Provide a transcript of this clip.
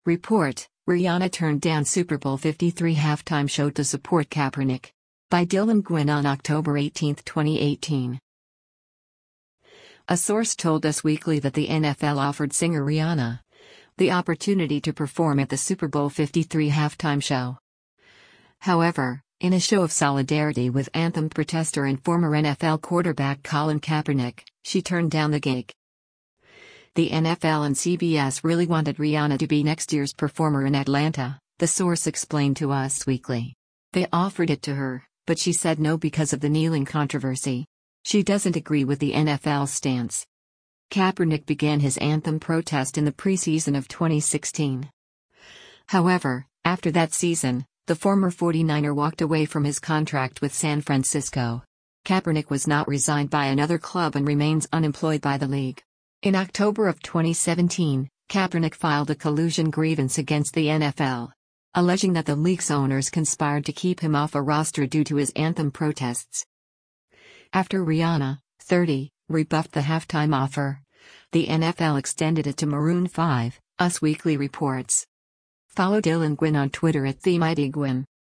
Report: Rihanna turned down Super Bowl 53 halftime show to support Kaepernick. By Dylan Gwynn on October 18, 2018. A source told Us Weekly that the NFL offered singer Rihanna the opportunity to perform at the Super Bowl 53 halftime show. However, in a show of solidarity with anthem protester and former NFL quarterback Colin Kaepernick, she turned down the gig. The NFL and CBS really wanted Rihanna to be next year's performer in Atlanta, the source explained to Us Weekly. They offered it to her, but she said no because of the kneeling controversy. She doesn't agree with the NFL's stance. Kaepernick began his anthem protest in the preseason of 2016. However, after that season, the former 49er walked away from his contract with San Francisco. Kaepernick was not re-signed by another club and remains unemployed by the league. In October of 2017, Kaepernick filed a collusion grievance against the NFL, alleging that the league's owners conspired to keep him off a roster due to his anthem protests. After Rihanna, 30, rebuffed the halftime offer, the NFL extended it to Maroon 5, Us Weekly reports. Follow Dylan Gwynn on Twitter @TheMightyGwynn.